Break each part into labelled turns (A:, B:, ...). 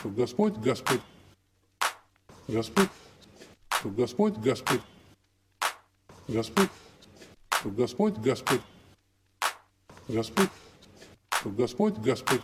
A: Господь, Господь, Господь, Господь, Господь, Господь, Господь, Господь, Господь, Господь, Господь,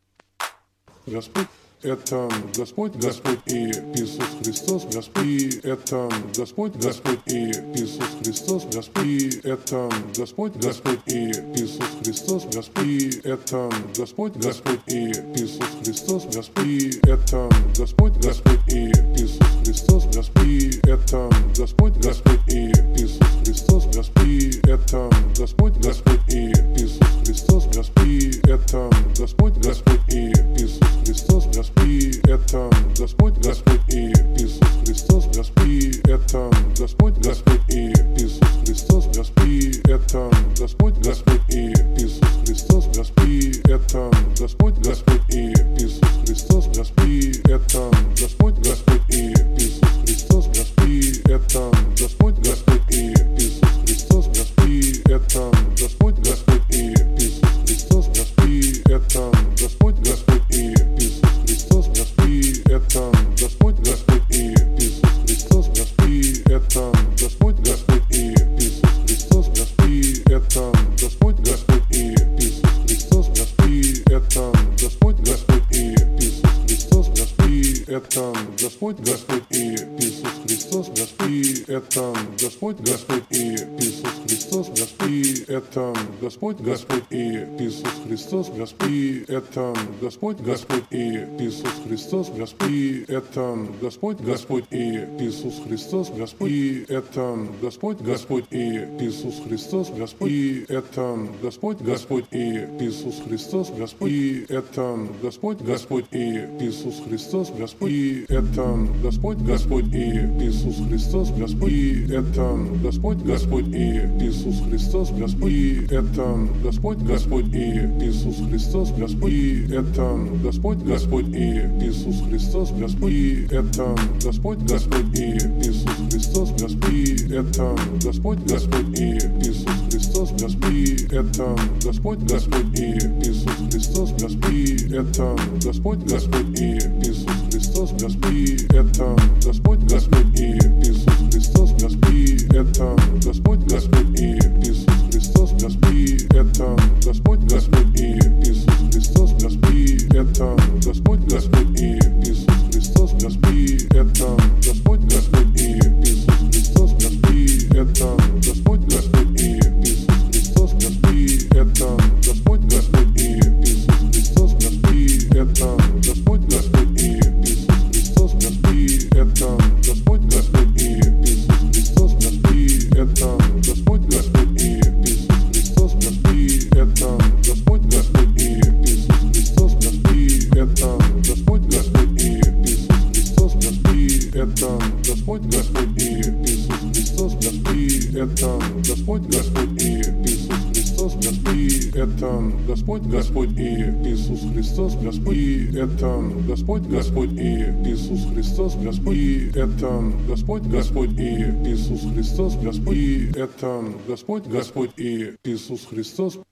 A: Господь. Это Господь, Господь и Иисус Христос, Господь, и это Господь, Господь и Иисус Христос, Господь, и это Господь, Господь и Иисус Христос, Господь, и это Господь, Господь и Иисус Христос, Господь, и это Господь, Господь и Иисус Христос, Господь, и это Господь, Господь и Иисус Христос, Господь, и это Господь, Господь и Иисус Христос, Господь, и это Господь, Господь и Иисус Христос, Господь, и это Господь, Господь и Иисус Христос, Господь, и это Господь, Господь и Иисус Христос, Господь, и это Господь, Господь и Иисус Христос, Господь, и это Господь, Господь и Иисус Христос, Господь, и это Господь, Господь и Иисус Христос, Господь, и это Господь, Господь и Иисус Христос, Господь, и это Господь, Господь и Иисус Христос, Господь, и это Господь, Господь и Иисус Христос, Господь, и это Господь, Господь и Иисус Христос, Господь, и это Господь, Господь и Иисус Христос, Господь, и это Господь, Господь и Иисус Христос, Господь, и это Господь, Господь и Иисус Христос, Господь, и это Господь, Господь и Иисус Христос, Господь, и это Господь, Господь и Иисус Христос, Господь, и это Господь, Господь и Иисус Христос, Господь, и это Господь, Господь и Иисус Христос, Господь, и это Господь, Господь и Иисус Христос, Господь, и это Господь, Господь и Иисус Христос, Господь, и это Господь, Господь и Иисус Христос, Господь, и это Господь, Господь и Иисус Христос, Господь, и это Господь, Господь и Иисус Христос, Господь, и это Господь, Господь и Иисус Христос, Господь, и это Господь, Господь и Иисус Христос, Господь, и это Господь, Господь и Иисус Христос, Господь, и это Господь, Господь и Иисус Христос, Господь, и это Господь, Господь и Иисус Христос, Господь, и это Господь, Господь и Иисус Христос, Господь, и это Господь, Господь и Иисус Христос, Господь, и это Господь, Господь и Иисус Христос, Господь, и это Господь, Господь и Иисус Христос, Господь, и это Господь, Господь и Иисус Христос, Господь, и это Господь, Господь и Иисус Христос, Господь, и это Господь, Господь и Иисус Христос, Господь, и это Господь, Господь и Иисус Христос, Господь, и это Господь, Господь и Иисус Христос, Господь, и это Господь, Господь и Иисус Христос, Господь, и это Господь, Господь и Иисус Христос, Господь, и это Господь, Господь и Иисус Христос, Господь, и это Господь, Господь и Иисус Христос, Господь, и это Господь, Господь и Иисус Христос, Господь, и это Господь, Господь и Иисус Христос, Господь, и это Господь, Господь и Иисус Христос, Господь, и это Господь, Господь и Иисус Христос, Господь, и это Господь, Господь и Иисус Христос, Господь, и это Господь, Господь и Иисус Христос, Господь, и это Господь, Господь и Иисус Христос.